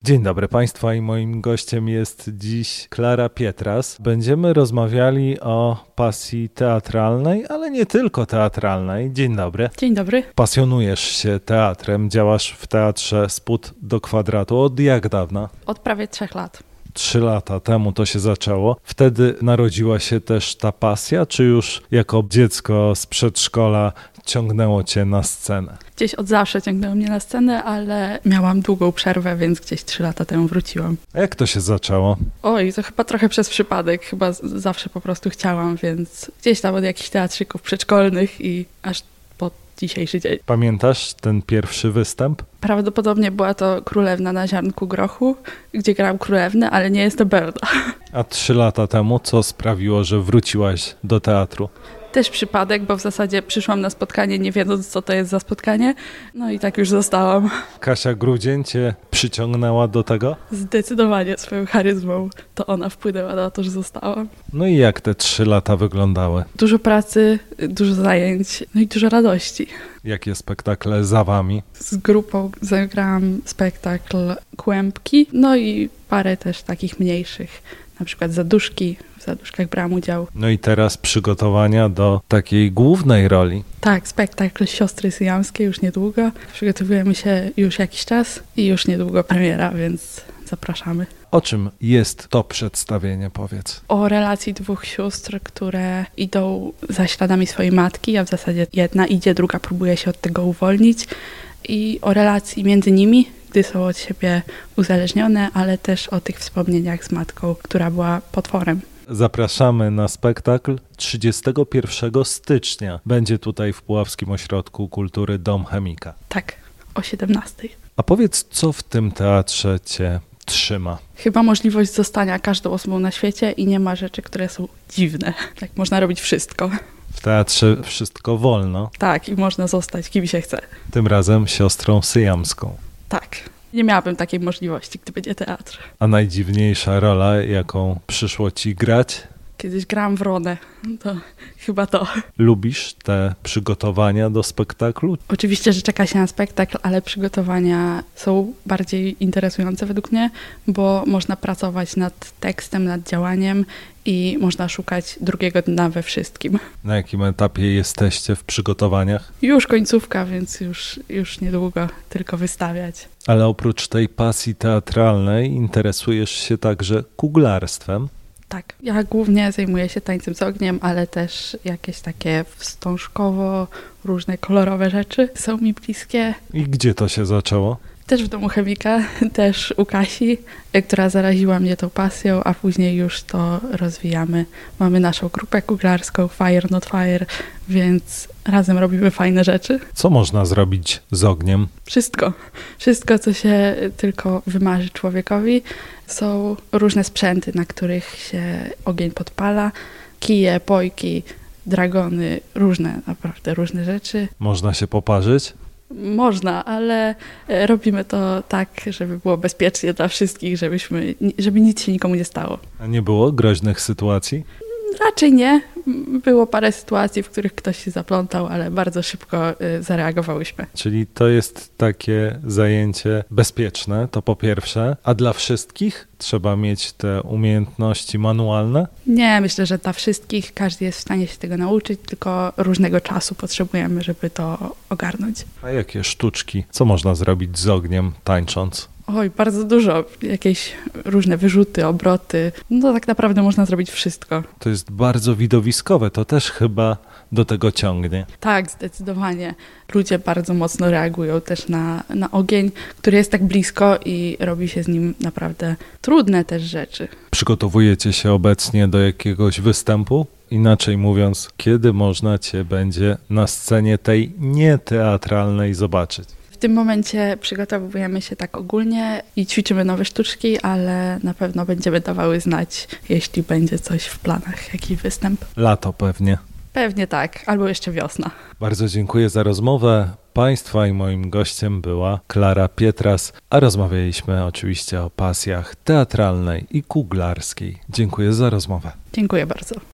Dzień dobry Państwa i moim gościem jest dziś Klara Pietras. Będziemy rozmawiali o pasji teatralnej, ale nie tylko teatralnej. Dzień dobry. Dzień dobry. Pasjonujesz się teatrem, działasz w teatrze Spód do kwadratu. Od jak dawna? Od prawie 3 lat. 3 lata temu to się zaczęło. Wtedy narodziła się też ta pasja, czy już jako dziecko z przedszkola ciągnęło cię na scenę? Gdzieś od zawsze ciągnęło mnie na scenę, ale miałam długą przerwę, więc gdzieś 3 lata temu wróciłam. A jak to się zaczęło? Oj, to chyba trochę przez przypadek. Chyba zawsze po prostu chciałam, więc gdzieś tam od jakichś teatrzyków przedszkolnych i aż po dzisiejszy dzień. Pamiętasz ten pierwszy występ? Prawdopodobnie była to Królewna na ziarnku grochu, gdzie grałam królewnę, ale nie jestem Berda. A 3 lata temu co sprawiło, że wróciłaś do teatru? Też przypadek, bo w zasadzie przyszłam na spotkanie nie wiedząc, co to jest za spotkanie. No i tak już zostałam. Kasia Grudzień cię przyciągnęła do tego? Zdecydowanie swoją charyzmą to ona wpłynęła na to, że zostałam. No i jak te 3 lata wyglądały? Dużo pracy, dużo zajęć, no i dużo radości. Jakie spektakle za wami? Z grupą zagrałam spektakl Kłębki, no i parę też takich mniejszych, na przykład Zaduszki. W Zaduszkach brałam udział. No i teraz przygotowania do takiej głównej roli. Tak, spektakl Siostry Syjamskie już niedługo. Przygotowujemy się już jakiś czas i już niedługo premiera, więc zapraszamy. O czym jest to przedstawienie, powiedz? O relacji 2 sióstr, które idą za śladami swojej matki, a w zasadzie jedna idzie, druga próbuje się od tego uwolnić. I o relacji między nimi, gdy są od siebie uzależnione, ale też o tych wspomnieniach z matką, która była potworem. Zapraszamy na spektakl 31 stycznia. Będzie tutaj w Puławskim Ośrodku Kultury Dom Chemika. Tak, o 17:00. A powiedz, co w tym teatrze cię trzyma? Chyba możliwość zostania każdą osobą na świecie i nie ma rzeczy, które są dziwne. Tak, można robić wszystko. W teatrze wszystko wolno. Tak, i można zostać kim się chce. Tym razem siostrą syjamską. Tak. Nie miałabym takiej możliwości, gdyby nie teatr. A najdziwniejsza rola, jaką przyszło ci grać? Kiedyś grałam w Ronę, to chyba to. Lubisz te przygotowania do spektaklu? Oczywiście, że czeka się na spektakl, ale przygotowania są bardziej interesujące według mnie, bo można pracować nad tekstem, nad działaniem i można szukać drugiego dna we wszystkim. Na jakim etapie jesteście w przygotowaniach? Już końcówka, więc już niedługo tylko wystawiać. Ale oprócz tej pasji teatralnej interesujesz się także kuglarstwem. Tak, ja głównie zajmuję się tańcem z ogniem, ale też jakieś takie wstążkowo różne kolorowe rzeczy są mi bliskie. I gdzie to się zaczęło? Też w domu chemika, też u Kasi, która zaraziła mnie tą pasją, a później już to rozwijamy. Mamy naszą grupę kuglarską Fire Not Fire, więc razem robimy fajne rzeczy. Co można zrobić z ogniem? Wszystko. Wszystko, co się tylko wymarzy człowiekowi. Są różne sprzęty, na których się ogień podpala. Kije, pojki, dragony, naprawdę różne rzeczy. Można się poparzyć? Można, ale robimy to tak, żeby było bezpiecznie dla wszystkich, żeby nic się nikomu nie stało. A nie było groźnych sytuacji? Raczej nie. Było parę sytuacji, w których ktoś się zaplątał, ale bardzo szybko zareagowałyśmy. Czyli to jest takie zajęcie bezpieczne, to po pierwsze, a dla wszystkich trzeba mieć te umiejętności manualne? Nie, myślę, że dla wszystkich każdy jest w stanie się tego nauczyć, tylko różnego czasu potrzebujemy, żeby to ogarnąć. A jakie sztuczki? Co można zrobić z ogniem tańcząc? Oj, bardzo dużo. Jakieś różne wyrzuty, obroty. No tak naprawdę można zrobić wszystko. To jest bardzo widowiskowe, to też chyba do tego ciągnie. Tak, zdecydowanie. Ludzie bardzo mocno reagują też na ogień, który jest tak blisko i robi się z nim naprawdę trudne też rzeczy. Przygotowujecie się obecnie do jakiegoś występu? Inaczej mówiąc, kiedy można cię będzie na scenie tej nieteatralnej zobaczyć? W tym momencie przygotowujemy się tak ogólnie i ćwiczymy nowe sztuczki, ale na pewno będziemy dawały znać, jeśli będzie coś w planach, jakiś występ. Lato pewnie. Pewnie tak, albo jeszcze wiosna. Bardzo dziękuję za rozmowę Państwa i moim gościem była Klara Pietras, a rozmawialiśmy oczywiście o pasjach teatralnej i kuglarskiej. Dziękuję za rozmowę. Dziękuję bardzo.